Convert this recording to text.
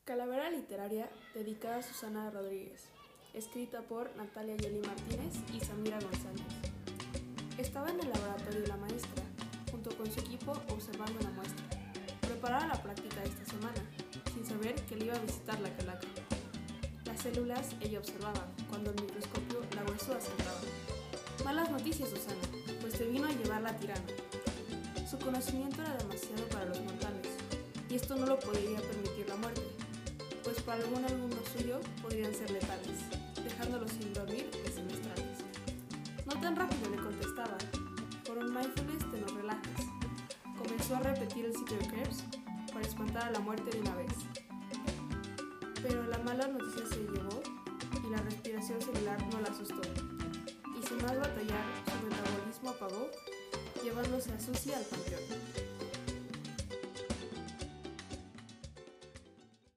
Calavera literaria dedicada a Susana Rodríguez, escrita por Natalia Yeli Martínez y Samira González. Estaba en el laboratorio de la maestra, junto con su equipo observando una muestra. Preparaba la práctica de esta semana, sin saber que le iba a visitar la calaca. Las células ella observaba, cuando el microscopio la huesuda saltaba. Malas noticias, Susana, pues te vino a llevar la tirana. Su conocimiento era demasiado para los mortales, y esto no lo podría permitir la muerte, pues para algún alumno suyo podrían ser letales, dejándolo sin dormir de semestrales. No tan rápido, le contestaba, por un mindfulness te nos relajas. Comenzó a repetir el ciclo de Krebs para espantar a la muerte de una vez. Pero la mala noticia se llevó y la respiración celular no la asustó, y sin más batallar, su metabolismo apagó, llevándose a Susie al panteón.